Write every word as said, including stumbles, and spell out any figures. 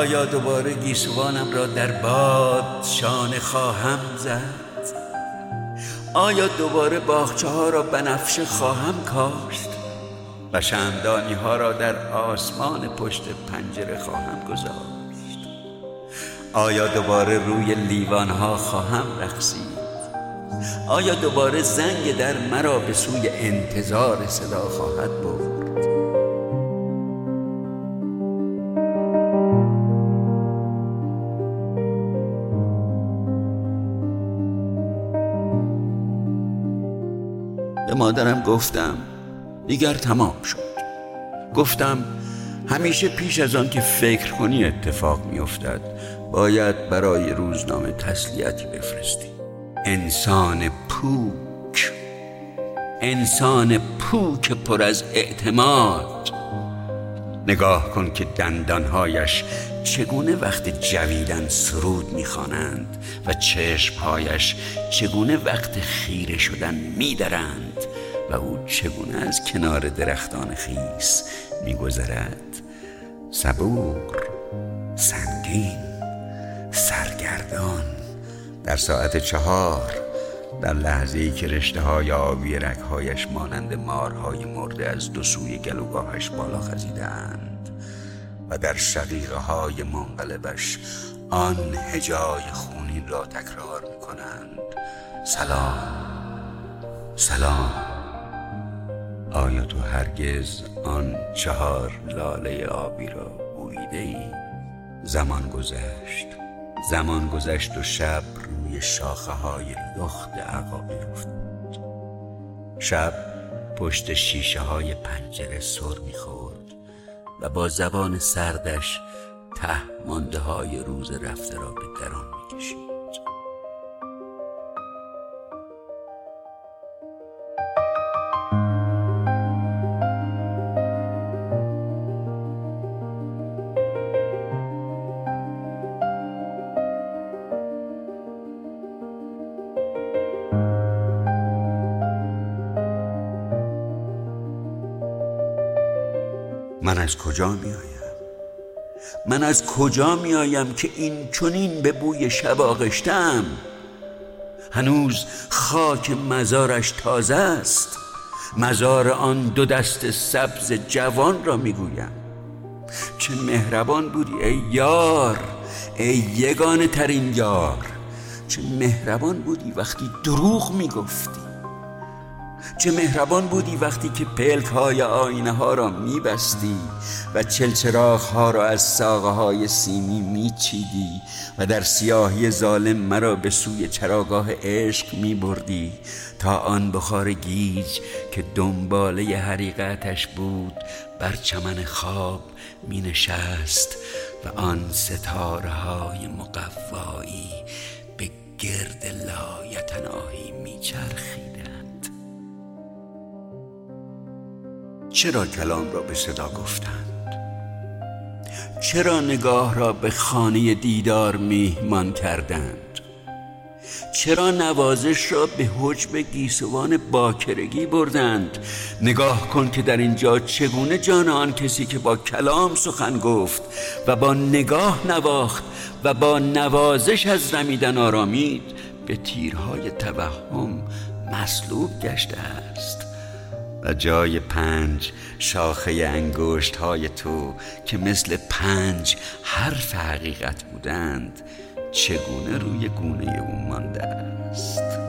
آیا دوباره گیسوانم را در باد شانه خواهم زد؟ آیا دوباره باغچه ها را بنفشه خواهم کاشت و شمعدانی ها را در آسمان پشت پنجره خواهم گذاشت؟ آیا دوباره روی لیوان ها خواهم رقصید؟ آیا دوباره زنگ در مرا به سوی انتظار صدا خواهد برد؟ به مادرم گفتم دیگر تمام شد. گفتم همیشه پیش از آن که فکر کنی اتفاق می افتد. باید برای روزنامه تسلیتی بفرستی. انسان پوک، انسان پوک پر از اعتماد. نگاه کن که دندانهایش چگونه وقت جویدن سرود میخوانند و چشمهایش چگونه وقت خیره شدن میدرند و او چگونه از کنار درختان خیس میگذرد، صبور، سنگین، سرگردان. در ساعت چهار، در لحظه‌ای که رشته‌های آبی رگ‌هایش مانند مارهای مرده از دو سوی گلوگاهش بالا خزیدند و در شقیقه‌های منقلبش آن هجای خونین را تکرار می‌کنند: سلام، سلام. آیا تو هرگز آن چهار لاله آبی را بوییده‌ای؟ زمان گذشت، زمان گذشت و شب روی شاخه های لخت عقابی افتاد. شب پشت شیشه های پنجره سر میخورد و با زبان سردش ته مانده های روز رفته را به درون میکشید. من از کجا می آیم؟ من از کجا می آیم که این چنین به بوی شب آغشتم؟ هنوز خاک مزارش تازه است. مزار آن دو دست سبز جوان را می گویم. چه مهربان بودی ای یار، ای یگانه ترین یار. چه مهربان بودی وقتی دروغ می گفتی. چه مهربان بودی وقتی که پلک های آینه ها را می بستی و چلچراغ ها را از ساقه های سیمی می چیدی و در سیاهی ظالم مرا به سوی چراگاه عشق می بردی تا آن بخار گیج که دنباله حریقتش بود بر چمن خواب می نشست و آن ستاره های مقوایی به گرد لایتناهی می چرخیدند. چرا کلام را به صدا گفتند؟ چرا نگاه را به خانه دیدار میهمان کردند؟ چرا نوازش را به حجب گیسوان باکرگی بردند؟ نگاه کن که در اینجا چگونه جان آن کسی که با کلام سخن گفت و با نگاه نواخت و با نوازش از رمیدن آرامید به تیرهای توهم مسلوب گشته است. و جای پنج شاخه انگشت های تو که مثل پنج حرف حقیقت بودند چگونه روی گونه او مانده است؟